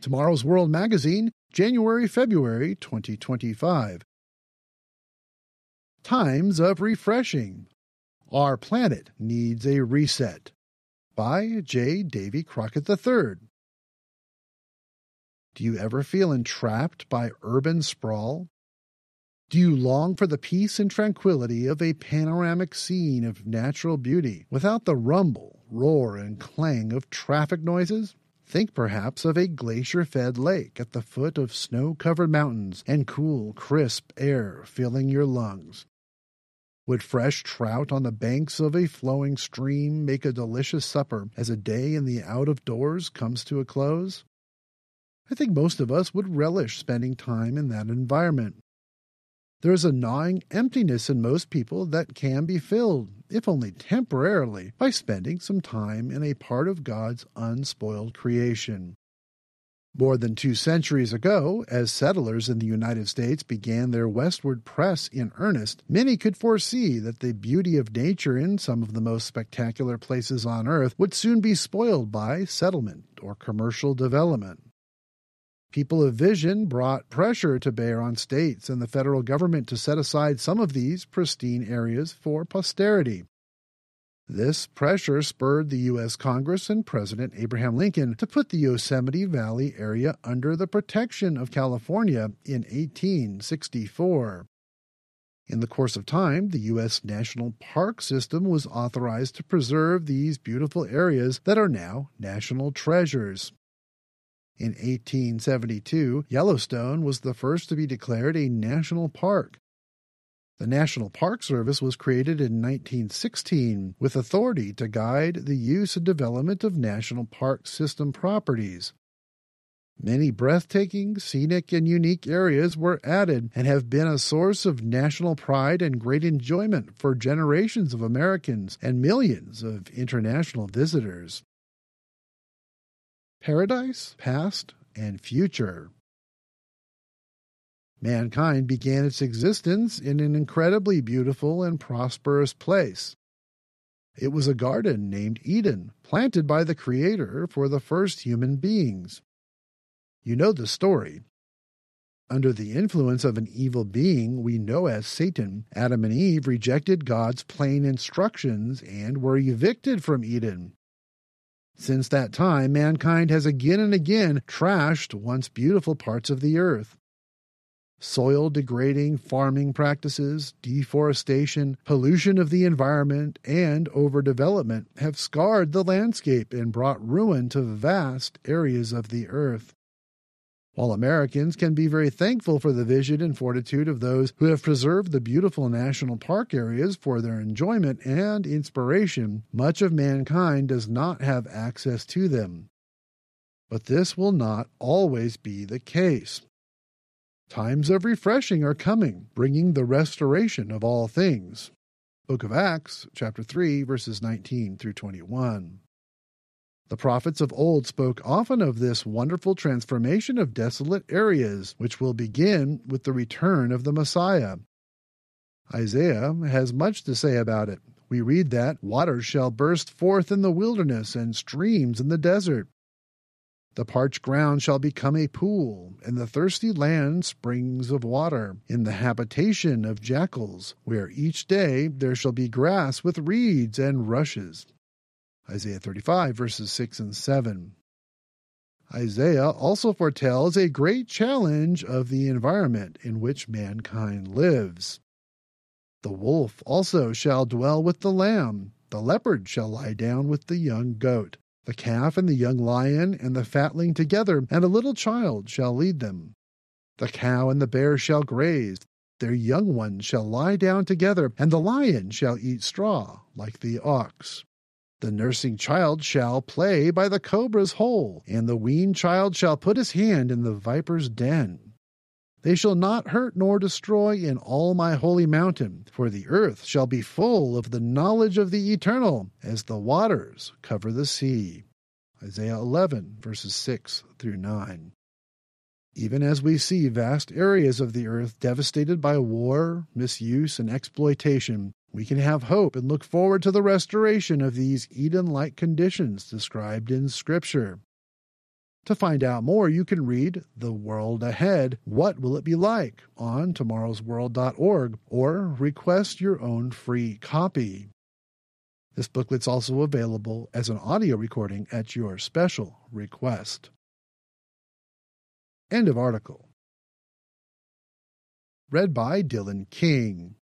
Tomorrow's World Magazine, January-February 2025. Times of Refreshing. Our Planet Needs a Reset. By J. Davy Crockett III. Do you ever feel entrapped by urban sprawl? Do you long for the peace and tranquility of a panoramic scene of natural beauty without the rumble, roar, and clang of traffic noises? Think perhaps of a glacier-fed lake at the foot of snow-covered mountains and cool, crisp air filling your lungs. Would fresh trout on the banks of a flowing stream make a delicious supper as a day in the out-of-doors comes to a close? I think most of us would relish spending time in that environment. There is a gnawing emptiness in most people that can be filled, if only temporarily, by spending some time in a part of God's unspoiled creation. More than 2 centuries ago, as settlers in the United States began their westward press in earnest, many could foresee that the beauty of nature in some of the most spectacular places on earth would soon be spoiled by settlement or commercial development. People of vision brought pressure to bear on states and the federal government to set aside some of these pristine areas for posterity. This pressure spurred the U.S. Congress and President Abraham Lincoln to put the Yosemite Valley area under the protection of California in 1864. In the course of time, the U.S. National Park System was authorized to preserve these beautiful areas that are now national treasures. In 1872, Yellowstone was the first to be declared a national park. The National Park Service was created in 1916 with authority to guide the use and development of National Park System properties. Many breathtaking, scenic, and unique areas were added and have been a source of national pride and great enjoyment for generations of Americans and millions of international visitors. Paradise, Past, and Future. Mankind began its existence in an incredibly beautiful and prosperous place. It was a garden named Eden, planted by the Creator for the first human beings. You know the story. Under the influence of an evil being we know as Satan, Adam and Eve rejected God's plain instructions and were evicted from Eden. Since that time, mankind has again and again trashed once beautiful parts of the earth. Soil-degrading farming practices, deforestation, pollution of the environment, and overdevelopment have scarred the landscape and brought ruin to vast areas of the earth. While Americans can be very thankful for the vision and fortitude of those who have preserved the beautiful national park areas for their enjoyment and inspiration, much of mankind does not have access to them. But this will not always be the case. Times of refreshing are coming, bringing the restoration of all things. Book of Acts, chapter 3, verses 19 through 21. The prophets of old spoke often of this wonderful transformation of desolate areas, which will begin with the return of the Messiah. Isaiah has much to say about it. We read that waters shall burst forth in the wilderness and streams in the desert. The parched ground shall become a pool, and the thirsty land springs of water, in the habitation of jackals, where each day there shall be grass with reeds and rushes. Isaiah 35, verses 6 and 7. Isaiah also foretells a great challenge of the environment in which mankind lives. The wolf also shall dwell with the lamb, the leopard shall lie down with the young goat, the calf and the young lion and the fatling together, and a little child shall lead them. The cow and the bear shall graze, their young ones shall lie down together, and the lion shall eat straw like the ox. The nursing child shall play by the cobra's hole, and the weaned child shall put his hand in the viper's den. They shall not hurt nor destroy in all my holy mountain, for the earth shall be full of the knowledge of the Eternal, as the waters cover the sea. Isaiah 11, verses 6 through 9. Even as we see vast areas of the earth devastated by war, misuse, and exploitation, we can have hope and look forward to the restoration of these Eden-like conditions described in Scripture. To find out more, you can read The World Ahead, What Will It Be Like? On tomorrowsworld.org or request your own free copy. This booklet's also available as an audio recording at your special request. End of article. Read by Dylan King.